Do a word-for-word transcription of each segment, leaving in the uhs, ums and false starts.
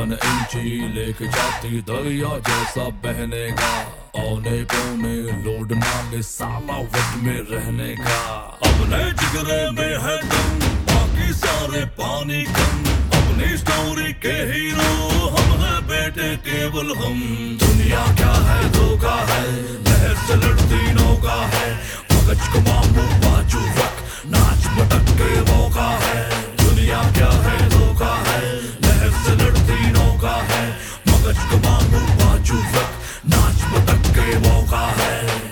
छप्पन इंची लेके जाती दरिया जैसा बहने का। औने पौने लोड नाले साला वट में रहने का। अपने जिगरे में है दम, बाकी सारे पानी कम। अपनी स्टोरी के हीरो हम हैं बेटे केवल हम। दुनिया क्या है धोखा है, लहर से लड़ती नौका है। मगज को मामू बाजू रख, नाच मटक के मौका है। दुनिया क्या है धोखा है, लहर से लड़ती नौका है। मगज को मामू बाजू रख, नाच मटक के मौका है।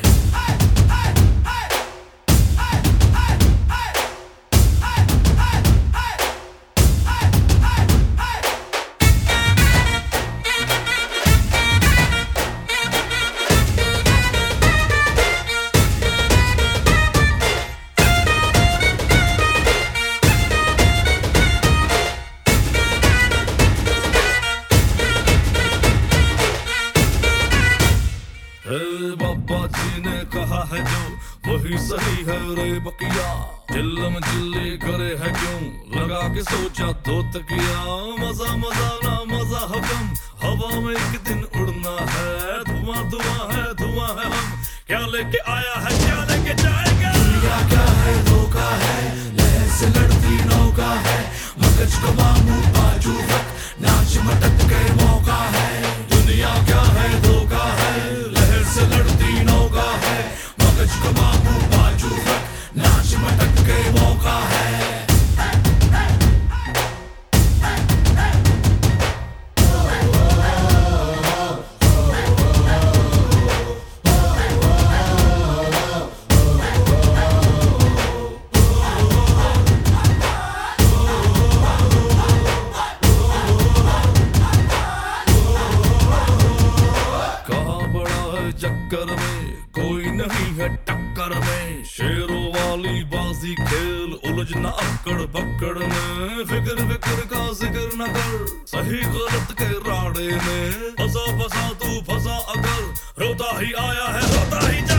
बाबा जी ने कहा है जो वही सही है रे बकिया। चिल्लम चिल्ली करे है क्यों, लगा के सोचा तो तकिया। मजा मजा ना मजा हकम, हवा में एक दिन उड़ना है। धुआं धुआं है धुआं है हम, क्या लेके आया है क्या लेके जाएगा। दुनिया क्या है धोखा है, लहर से लड़ती नौका है। मगज को मामू बाजू रख, नाच मटक के मौका है। दुनिया क्या है धोखा है, लहर से लड़ती नौका है। मगज को मामू बाजू रख, नाच मटक के मौका है। चक्कर में कोई नहीं है टक्कर में। शेरों वाली बाजी खेल, उलझना अक्कड़ बक्कड़ में। फिक्र फिक्र का जिक्र न कर, सही गलत के राड़े में। फंसा फंसा तू फंसा अगर, रोता ही आया है रोता ही